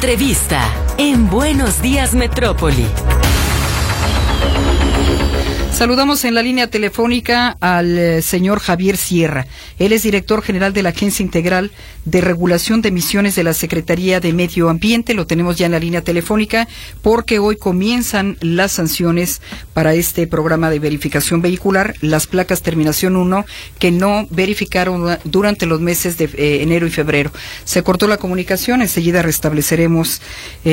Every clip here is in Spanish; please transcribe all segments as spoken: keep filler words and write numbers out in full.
Entrevista en Buenos Días Metrópoli. Saludamos en la línea telefónica al eh, señor Javier Sierra. Él es director general de la Agencia Integral de Regulación de Emisiones de la Secretaría de Medio Ambiente. Lo tenemos ya en la línea telefónica porque hoy comienzan las sanciones para este programa de verificación vehicular, las placas terminación uno que no verificaron durante los meses de eh, enero y febrero. Se cortó la comunicación, enseguida restableceremos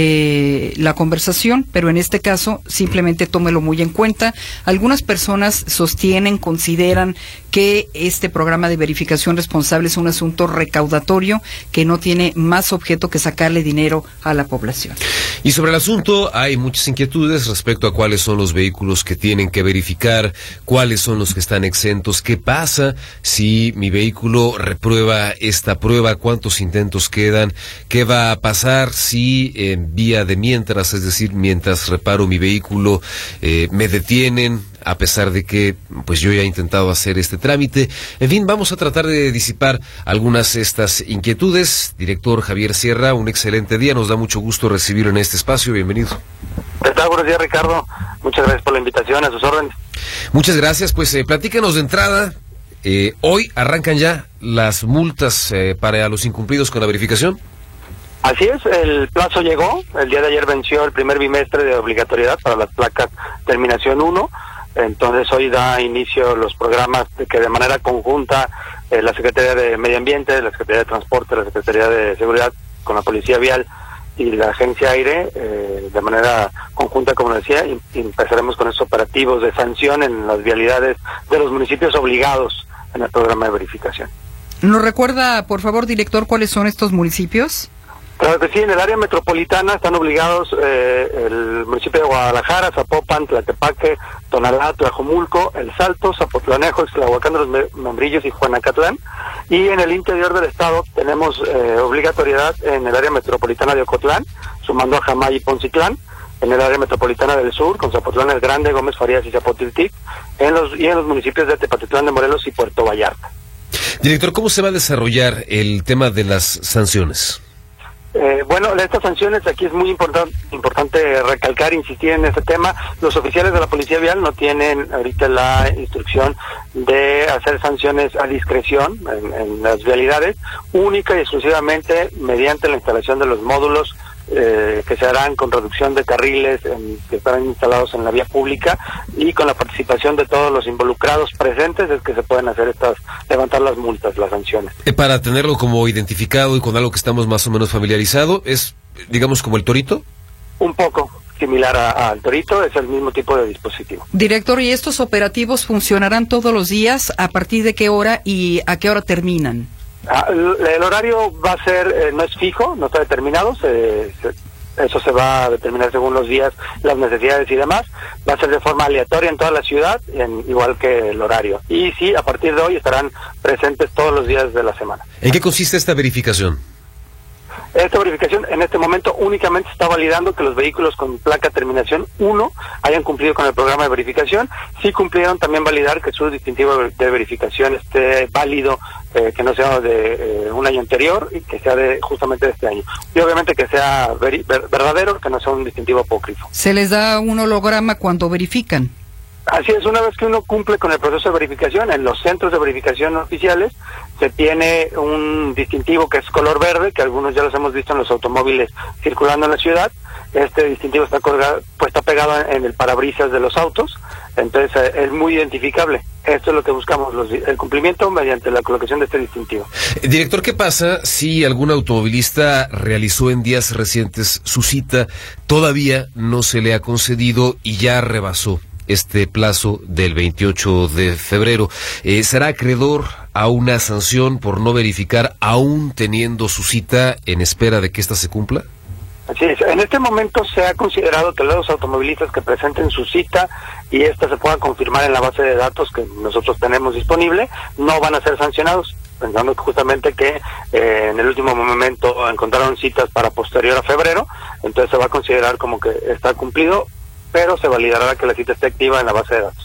eh, la conversación, pero en este caso simplemente tómelo muy en cuenta. Algunas personas sostienen, consideran que este programa de verificación responsable es un asunto recaudatorio que no tiene más objeto que sacarle dinero a la población. Y sobre el asunto hay muchas inquietudes respecto a cuáles son los vehículos que tienen que verificar, cuáles son los que están exentos, qué pasa si mi vehículo reprueba esta prueba, cuántos intentos quedan, qué va a pasar si en vía de mientras, es decir, mientras reparo mi vehículo, eh, me detienen, a pesar de que pues yo ya he intentado hacer este trámite. En fin, vamos a tratar de disipar algunas de estas inquietudes. Director Javier Sierra, un excelente día, nos da mucho gusto recibirlo en este espacio, bienvenido. ¿Qué tal? Buenos días, Ricardo, muchas gracias por la invitación, a sus órdenes. Muchas gracias, pues eh, platícanos de entrada, eh, hoy arrancan ya las multas eh, para los incumplidos con la verificación. Así es, el plazo llegó, el día de ayer venció el primer bimestre de obligatoriedad para las placas terminación uno. Entonces hoy da inicio los programas de que de manera conjunta eh, la Secretaría de Medio Ambiente, la Secretaría de Transporte, la Secretaría de Seguridad con la Policía Vial y la Agencia Aire, eh, de manera conjunta, como decía, y, y empezaremos con estos operativos de sanción en las vialidades de los municipios obligados en el programa de verificación. ¿Nos recuerda, por favor, director, cuáles son estos municipios? Claro que sí, en el área metropolitana están obligados eh, el municipio de Guadalajara, Zapopan, Tlaquepaque, Tonalá, Tlajomulco, El Salto, Zapotlanejo, Ixtlahuacán de los Membrillos y Juanacatlán. Y en el interior del estado tenemos eh, obligatoriedad en el área metropolitana de Ocotlán, sumando a Jamay y Poncitlán, en el área metropolitana del sur, con Zapotlán el Grande, Gómez Farías y Zapotiltic, en los, y en los municipios de Tepatitlán de Morelos y Puerto Vallarta. Director, ¿cómo se va a desarrollar el tema de las sanciones? Eh, bueno, estas sanciones, aquí es muy importante importante recalcar, insistir en este tema. Los oficiales de la Policía Vial no tienen ahorita la instrucción de hacer sanciones a discreción en, en las vialidades, única y exclusivamente mediante la instalación de los módulos eh, que se harán con reducción de carriles en, que estarán instalados en la vía pública, y con la participación de todos los involucrados presentes es que se pueden hacer estas, levantar las multas, las sanciones. Para tenerlo como identificado y con algo que estamos más o menos familiarizado, ¿es, digamos, como el torito? Un poco similar a, al torito, es el mismo tipo de dispositivo. Director, ¿y estos operativos funcionarán todos los días? ¿A partir de qué hora y a qué hora terminan? Ah, el, el horario va a ser, eh, no es fijo, no está determinado, se, se, eso se va a determinar según los días, las necesidades y demás. Va a ser de forma aleatoria en toda la ciudad, en, igual que el horario. Y sí, a partir de hoy estarán presentes todos los días de la semana. ¿En qué consiste esta verificación? Esta verificación en este momento únicamente está validando que los vehículos con placa terminación uno hayan cumplido con el programa de verificación. Sí cumplieron también validar que su distintivo de verificación esté válido, eh, que no sea de eh, un año anterior y que sea de justamente de este año. Y obviamente que sea ver, ver, verdadero, que no sea un distintivo apócrifo. ¿Se les da un holograma cuando verifican? Así es, una vez que uno cumple con el proceso de verificación, en los centros de verificación oficiales se tiene un distintivo que es color verde, que algunos ya los hemos visto en los automóviles circulando en la ciudad. Este distintivo está colgado, pues está pegado en el parabrisas de los autos, entonces eh, es muy identificable. Esto es lo que buscamos, los, el cumplimiento mediante la colocación de este distintivo. Director, ¿qué pasa si algún automovilista realizó en días recientes su cita, todavía no se le ha concedido y ya rebasó este plazo del veintiocho de febrero? Eh, ¿Será acreedor a una sanción por no verificar aún teniendo su cita en espera de que ésta se cumpla? Así es, en este momento se ha considerado que los automovilistas que presenten su cita y esta se pueda confirmar en la base de datos que nosotros tenemos disponible, no van a ser sancionados, pensando justamente que eh, en el último momento encontraron citas para posterior a febrero, entonces se va a considerar como que está cumplido, pero se validará que la cita esté activa en la base de datos.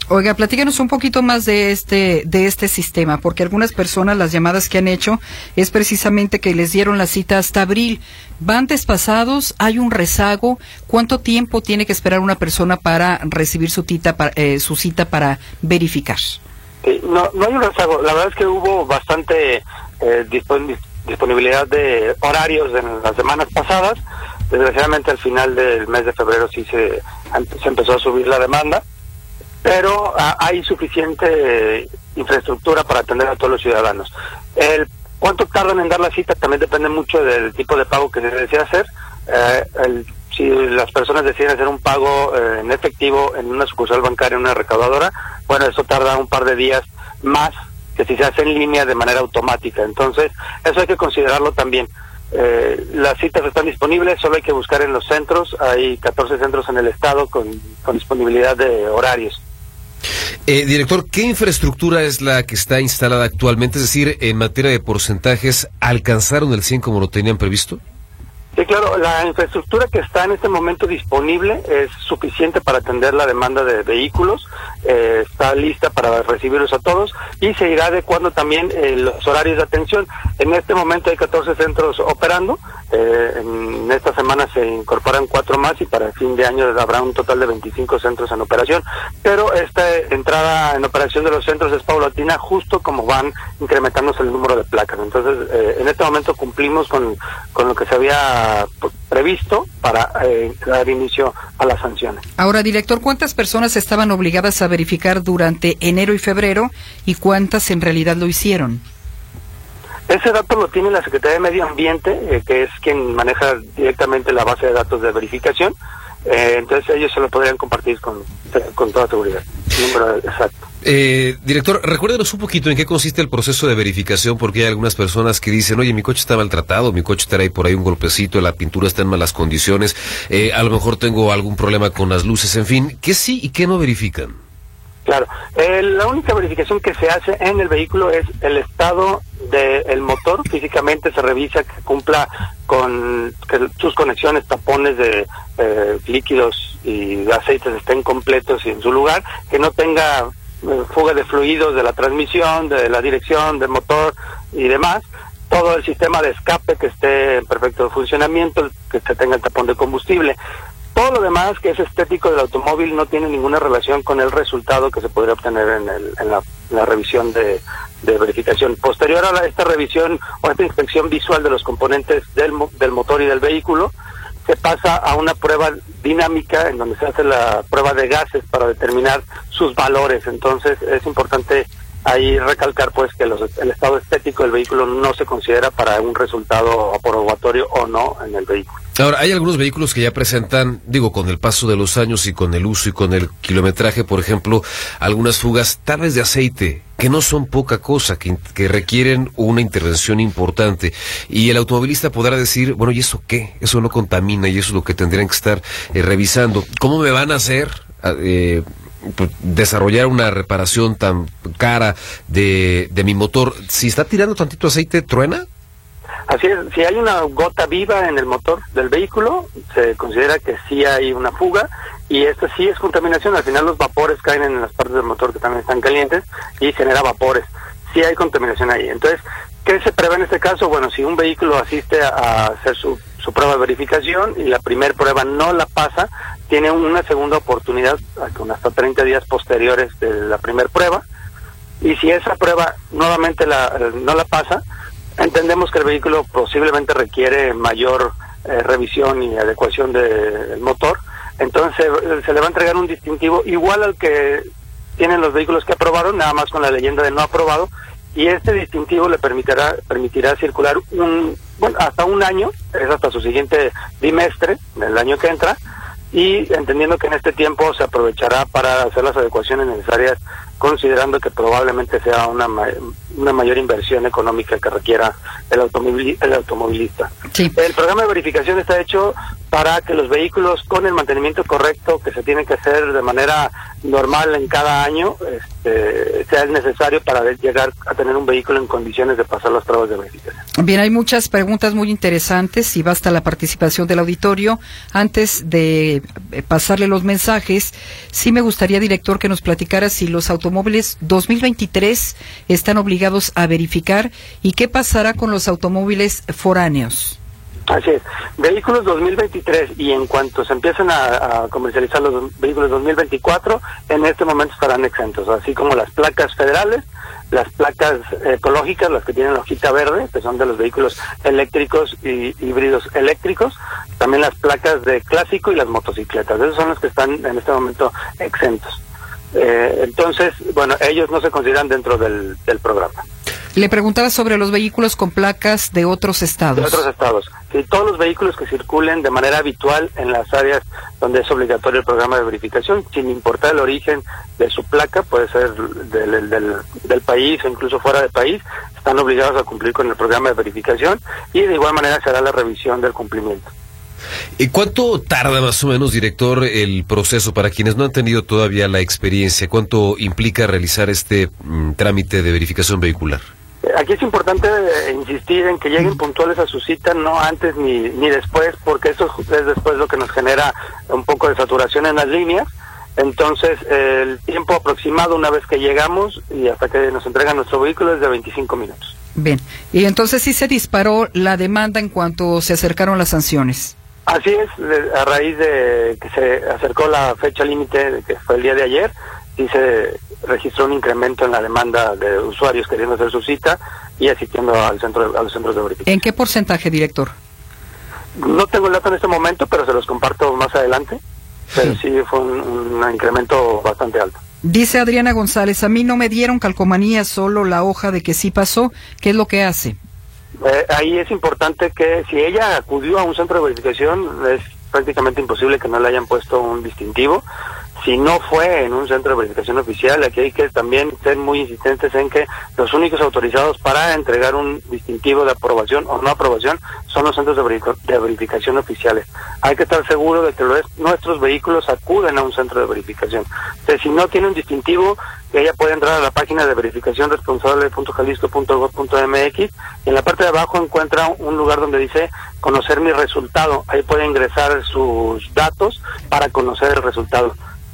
Oiga, platícanos un poquito más de este de este sistema, porque algunas personas las llamadas que han hecho es precisamente que les dieron la cita hasta abril. ¿Van despasados? ¿Hay un rezago? ¿Cuánto tiempo tiene que esperar una persona para recibir su cita para, eh, su cita para verificar? Sí, no, no hay un rezago. La verdad es que hubo bastante eh, dispon disponibilidad de horarios en las semanas pasadas. Desgraciadamente al final del mes de febrero sí se, se empezó a subir la demanda, pero ah, hay suficiente eh, infraestructura para atender a todos los ciudadanos. El cuánto tardan en dar la cita también depende mucho del tipo de pago que se desea hacer. Eh, el, si las personas deciden hacer un pago eh, en efectivo en una sucursal bancaria, en una recaudadora, bueno, eso tarda un par de días más que si se hace en línea de manera automática. Entonces, eso hay que considerarlo también. Eh, las citas están disponibles, solo hay que buscar en los centros. Hay catorce centros en el estado con, con disponibilidad de horarios. Eh, director, ¿qué infraestructura es la que está instalada actualmente? Es decir, en materia de porcentajes, ¿alcanzaron el cien como lo tenían previsto? Sí, claro, la infraestructura que está en este momento disponible es suficiente para atender la demanda de vehículos, eh, está lista para recibirlos a todos y se irá adecuando también eh, los horarios de atención. En este momento hay catorce centros operando, eh, en esta semana se incorporan cuatro más y para el fin de año habrá un total de veinticinco centros en operación, pero esta entrada en operación de los centros es paulatina justo como van incrementándose el número de placas. Entonces, eh, en este momento cumplimos con, con lo que se había previsto para eh, dar inicio a las sanciones. Ahora, director, ¿cuántas personas estaban obligadas a verificar durante enero y febrero y cuántas en realidad lo hicieron? Ese dato lo tiene la Secretaría de Medio Ambiente, eh, que es quien maneja directamente la base de datos de verificación. Eh, entonces ellos se lo podrían compartir con, con toda seguridad. El número exacto. Eh, director, recuérdenos un poquito en qué consiste el proceso de verificación, porque hay algunas personas que dicen, oye, mi coche está maltratado, mi coche trae por ahí un golpecito, la pintura está en malas condiciones, eh, a lo mejor tengo algún problema con las luces, en fin, ¿qué sí y qué no verifican? Claro, eh, la única verificación que se hace en el vehículo es el estado del motor. Físicamente se revisa que cumpla con que sus conexiones, tapones de eh, líquidos y aceites estén completos y en su lugar, que no tenga eh, fuga de fluidos de la transmisión, de la dirección, del motor y demás. Todo el sistema de escape que esté en perfecto funcionamiento, que se tenga el tapón de combustible. Todo lo demás que es estético del automóvil no tiene ninguna relación con el resultado que se podría obtener en, el, en la, la revisión de, de verificación. Posterior a la, esta revisión o esta inspección visual de los componentes del, del motor y del vehículo, se pasa a una prueba dinámica en donde se hace la prueba de gases para determinar sus valores. Entonces es importante ahí recalcar pues que los, el estado estético del vehículo no se considera para un resultado aprobatorio o no en el vehículo. Ahora, hay algunos vehículos que ya presentan, digo, con el paso de los años y con el uso y con el kilometraje, por ejemplo, algunas fugas, tal vez de aceite, que no son poca cosa, que, que requieren una intervención importante. Y el automovilista podrá decir, bueno, ¿y eso qué? Eso no contamina y eso es lo que tendrían que estar eh, revisando. ¿Cómo me van a hacer eh, desarrollar una reparación tan cara de, de mi motor? Si está tirando tantito aceite, ¿truena? Así es, si hay una gota viva en el motor del vehículo, se considera que sí hay una fuga, y esto sí es contaminación. Al final los vapores caen en las partes del motor que también están calientes y genera vapores. Sí hay contaminación ahí. Entonces, ¿qué se prevé en este caso? Bueno, si un vehículo asiste a, a hacer su, su prueba de verificación y la primera prueba no la pasa, tiene una segunda oportunidad con hasta treinta días posteriores de la primera prueba, y si esa prueba nuevamente la, no la pasa, entendemos que el vehículo posiblemente requiere mayor eh, revisión y adecuación del de, motor. Entonces se, se le va a entregar un distintivo igual al que tienen los vehículos que aprobaron, nada más con la leyenda de no aprobado, y este distintivo le permitirá permitirá circular un bueno hasta un año, es hasta su siguiente bimestre del año que entra, y entendiendo que en este tiempo se aprovechará para hacer las adecuaciones necesarias, considerando que probablemente sea una ma una mayor inversión económica que requiera el, automobili el automovilista. Sí. El programa de verificación está hecho para que los vehículos con el mantenimiento correcto que se tiene que hacer de manera normal en cada año, este, sea necesario para llegar a tener un vehículo en condiciones de pasar las pruebas de verificación. Bien, hay muchas preguntas muy interesantes y basta la participación del auditorio. Antes de pasarle los mensajes, sí me gustaría, director, que nos platicara si los automóviles dos mil veintitrés están obligados a verificar y qué pasará con los automóviles foráneos. Así es. Vehículos dos mil veintitrés y en cuanto se empiecen a, a comercializar los vehículos dos mil veinticuatro, en este momento estarán exentos, así como las placas federales, las placas ecológicas, las que tienen la hojita verde, que son de los vehículos eléctricos y híbridos eléctricos, también las placas de clásico y las motocicletas. Esos son los que están en este momento exentos. Eh, entonces, bueno, ellos no se consideran dentro del, del programa. Le preguntaba sobre los vehículos con placas de otros estados. De otros estados. Sí, todos los vehículos que circulen de manera habitual en las áreas donde es obligatorio el programa de verificación, sin importar el origen de su placa, puede ser del, del, del país o incluso fuera del país, están obligados a cumplir con el programa de verificación y de igual manera será la revisión del cumplimiento. ¿Y cuánto tarda más o menos, director, el proceso para quienes no han tenido todavía la experiencia? ¿Cuánto implica realizar este mm, trámite de verificación vehicular? Aquí es importante eh, insistir en que lleguen puntuales a su cita, no antes ni, ni después, porque eso es después lo que nos genera un poco de saturación en las líneas. Entonces, eh, el tiempo aproximado una vez que llegamos y hasta que nos entregan nuestro vehículo es de veinticinco minutos. Bien, y entonces sí se disparó la demanda en cuanto se acercaron las sanciones. Así es, a raíz de que se acercó la fecha límite, que fue el día de ayer, sí se registró un incremento en la demanda de usuarios queriendo hacer su cita y asistiendo al centro, a los centros de verificación. ¿En qué porcentaje, director? No tengo el dato en este momento, pero se los comparto más adelante, pero sí, sí fue un, un incremento bastante alto. Dice Adriana González, a mí no me dieron calcomanía, solo la hoja de que sí pasó. ¿Qué es lo que hace? Eh, ahí es importante que si ella acudió a un centro de verificación, es prácticamente imposible que no le hayan puesto un distintivo. Si no fue en un centro de verificación oficial, aquí hay que también ser muy insistentes en que los únicos autorizados para entregar un distintivo de aprobación o no aprobación son los centros de, verific de verificación oficiales. Hay que estar seguro de que los, nuestros vehículos acuden a un centro de verificación. Entonces, si no tiene un distintivo, ella puede entrar a la página de verificación responsable punto jalisco punto gob punto mx y en la parte de abajo encuentra un lugar donde dice conocer mi resultado. Ahí puede ingresar sus datos para conocer el resultado.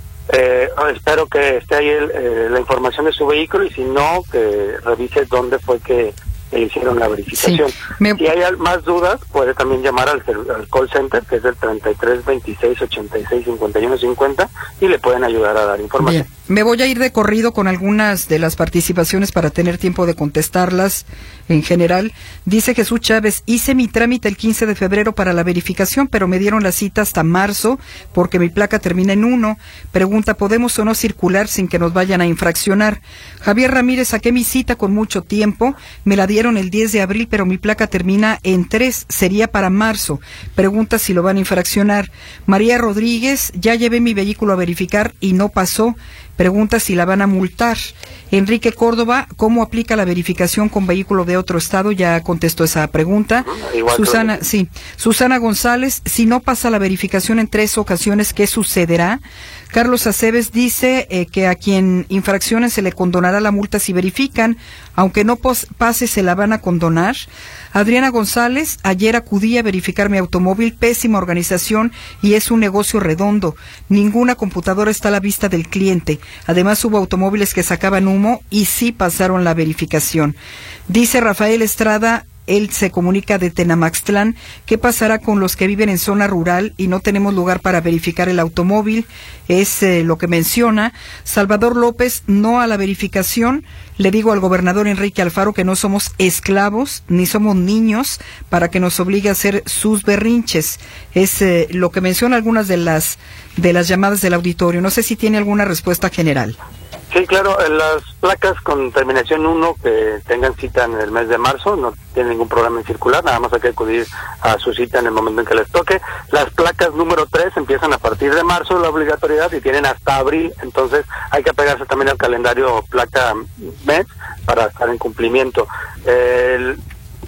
Eh, espero que esté ahí el, eh, la información de su vehículo y si no, que revise dónde fue que le hicieron la verificación. Sí, me... Si hay más dudas, puede también llamar al, al call center, que es el treinta y tres veintiséis ochenta y seis cincuenta y uno cincuenta y le pueden ayudar a dar información. Bien. Me voy a ir de corrido con algunas de las participaciones para tener tiempo de contestarlas en general. Dice Jesús Chávez, hice mi trámite el quince de febrero para la verificación, pero me dieron la cita hasta marzo porque mi placa termina en uno. Pregunta, ¿podemos o no circular sin que nos vayan a infraccionar? Javier Ramírez, saqué mi cita con mucho tiempo, me la dieron el diez de abril, pero mi placa termina en tres, sería para marzo. Pregunta si lo van a infraccionar. María Rodríguez, ya llevé mi vehículo a verificar y no pasó. Pregunta si la van a multar. Enrique Córdoba, ¿cómo aplica la verificación con vehículo de otro estado? Ya contestó esa pregunta. Igual Susana, que... sí. Susana González, si no pasa la verificación en tres ocasiones, ¿qué sucederá? Carlos Aceves dice eh, que a quien infraccionen se le condonará la multa si verifican, aunque no pase se la van a condonar. Adriana González, ayer acudí a verificar mi automóvil, pésima organización y es un negocio redondo. Ninguna computadora está a la vista del cliente. Además hubo automóviles que sacaban humo y sí pasaron la verificación. Dice Rafael Estrada, él se comunica de Tenamaxtlán, ¿qué pasará con los que viven en zona rural y no tenemos lugar para verificar el automóvil? Es eh, lo que menciona. Salvador López, no a la verificación. Le digo al gobernador Enrique Alfaro que no somos esclavos ni somos niños para que nos obligue a hacer sus berrinches. Es eh, lo que menciona algunas de las de las llamadas del auditorio. No sé si tiene alguna respuesta general. Sí, claro, las placas con terminación uno que tengan cita en el mes de marzo no tienen ningún problema en circular, nada más hay que acudir a su cita en el momento en que les toque. Las placas número tres empiezan a partir de marzo la obligatoriedad y tienen hasta abril, entonces hay que apegarse también al calendario placa mes para estar en cumplimiento. El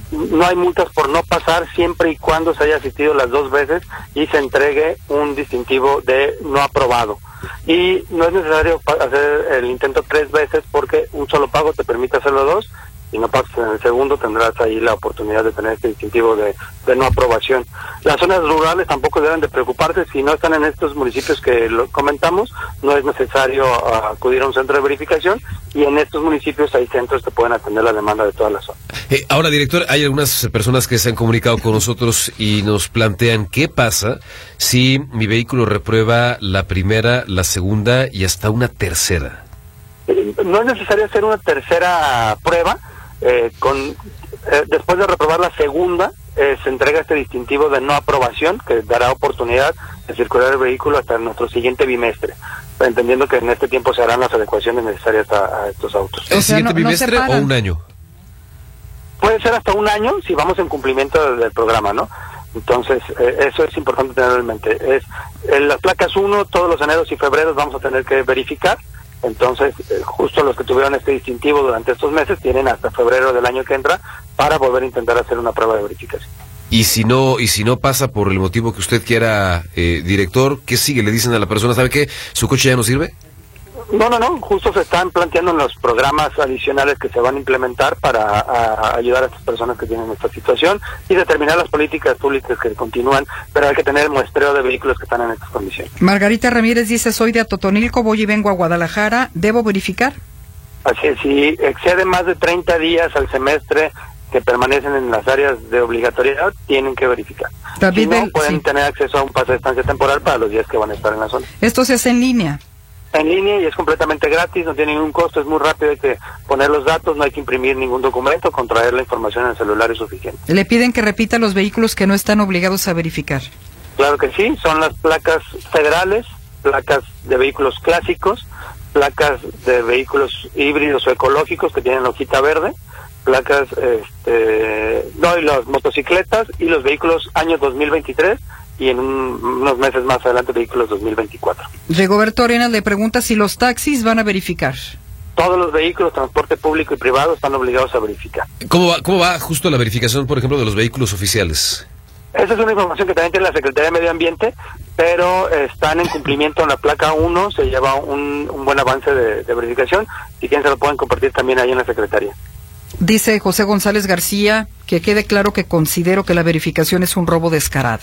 no hay multas por no pasar siempre y cuando se haya asistido las dos veces y se entregue un distintivo de no aprobado. Y no es necesario hacer el intento tres veces porque un solo pago te permite hacerlo dos. Si no pasas en el segundo, tendrás ahí la oportunidad de tener este distintivo de, de no aprobación. Las zonas rurales tampoco deben de preocuparse. Si no están en estos municipios que lo comentamos, no es necesario uh, acudir a un centro de verificación, y en estos municipios hay centros que pueden atender la demanda de toda la zona. Eh, ahora, director, hay algunas personas que se han comunicado con nosotros y nos plantean qué pasa si mi vehículo reprueba la primera, la segunda y hasta una tercera. Eh, no es necesario hacer una tercera prueba. Eh, con eh, después de reprobar la segunda, eh, se entrega este distintivo de no aprobación que dará oportunidad de circular el vehículo hasta nuestro siguiente bimestre, entendiendo que en este tiempo se harán las adecuaciones necesarias a, a estos autos. ¿El O sea, siguiente no- no bimestre se o un año? Puede ser hasta un año si vamos en cumplimiento del, del programa, ¿no? Entonces, eh, eso es importante tenerlo en mente. Es en las placas uno, todos los eneros y febreros vamos a tener que verificar. Entonces, eh, justo los que tuvieron este distintivo durante estos meses tienen hasta febrero del año que entra para volver a intentar hacer una prueba de verificación. Y si no y si no pasa por el motivo que usted quiera, eh, director, ¿qué sigue? ¿Le dicen a la persona, sabe qué, su coche ya no sirve? No, no, no, justo se están planteando en los programas adicionales que se van a implementar para a, ayudar a estas personas que tienen esta situación y determinar las políticas públicas que continúan, pero hay que tener el muestreo de vehículos que están en estas condiciones. Margarita Ramírez dice, soy de Atotonilco, voy y vengo a Guadalajara, ¿debo verificar? Así es, si excede más de treinta días al semestre que permanecen en las áreas de obligatoriedad, tienen que verificar. David Si no, del- pueden sí. tener acceso a un pase de estancia temporal para los días que van a estar en la zona. Esto se hace en línea. En línea y es completamente gratis, no tiene ningún costo, es muy rápido, hay que poner los datos, no hay que imprimir ningún documento, contraer la información en el celular es suficiente. Le piden que repita los vehículos que no están obligados a verificar. Claro que sí, son las placas federales, placas de vehículos clásicos, placas de vehículos híbridos o ecológicos que tienen hojita verde, placas, este, no, y las motocicletas y los vehículos año dos mil veintitrés y en un- unos meses más adelante vehículos dos mil veinticuatro. Rigoberto Arenas le pregunta si los taxis van a verificar. Todos los vehículos, transporte público y privado, están obligados a verificar. ¿Cómo va, cómo va justo la verificación, por ejemplo, de los vehículos oficiales? Esa es una información que también tiene la Secretaría de Medio Ambiente, pero están en cumplimiento en la placa uno, se lleva un, un buen avance de, de verificación, si quieren se lo pueden compartir también ahí en la Secretaría. Dice José González García, que quede claro que considero que la verificación es un robo descarado.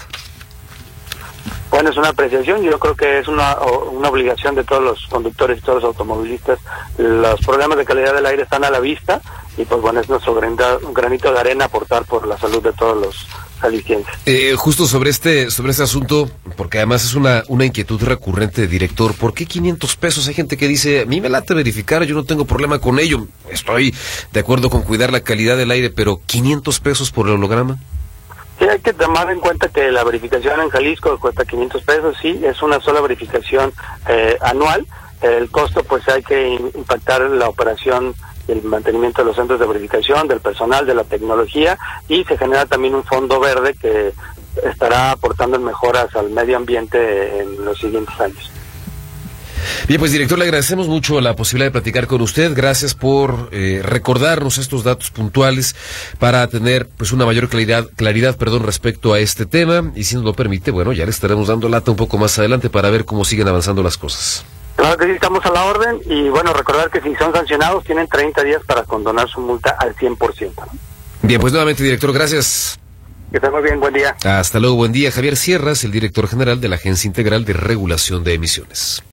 Bueno, es una apreciación, yo creo que es una, o- una obligación de todos los conductores y todos los automovilistas. Los problemas de calidad del aire están a la vista y pues bueno, es nuestro granita- un granito de arena aportar por la salud de todos los jaliscienses. Eh, justo sobre este sobre este asunto, porque además es una, una inquietud recurrente, director, ¿por qué quinientos pesos? Hay gente que dice, a mí me late verificar, yo no tengo problema con ello, estoy de acuerdo con cuidar la calidad del aire, pero ¿quinientos pesos por el holograma? Sí, hay que tomar en cuenta que la verificación en Jalisco cuesta quinientos pesos, sí, es una sola verificación eh, anual. El costo, pues hay que in- impactar la operación y el mantenimiento de los centros de verificación, del personal, de la tecnología, y se genera también un fondo verde que estará aportando en mejoras al medio ambiente en los siguientes años. Bien, pues director, le agradecemos mucho la posibilidad de platicar con usted. Gracias por eh, recordarnos estos datos puntuales para tener pues una mayor claridad, claridad, perdón, respecto a este tema. Y si nos lo permite, bueno, ya le estaremos dando lata un poco más adelante para ver cómo siguen avanzando las cosas. Claro que sí, estamos a la orden, y bueno, recordar que si son sancionados tienen treinta días para condonar su multa al cien por ciento. Bien, pues nuevamente, director, gracias. Que esté muy bien, buen día. Hasta luego, buen día. Javier Sierras, el director general de la Agencia Integral de Regulación de Emisiones.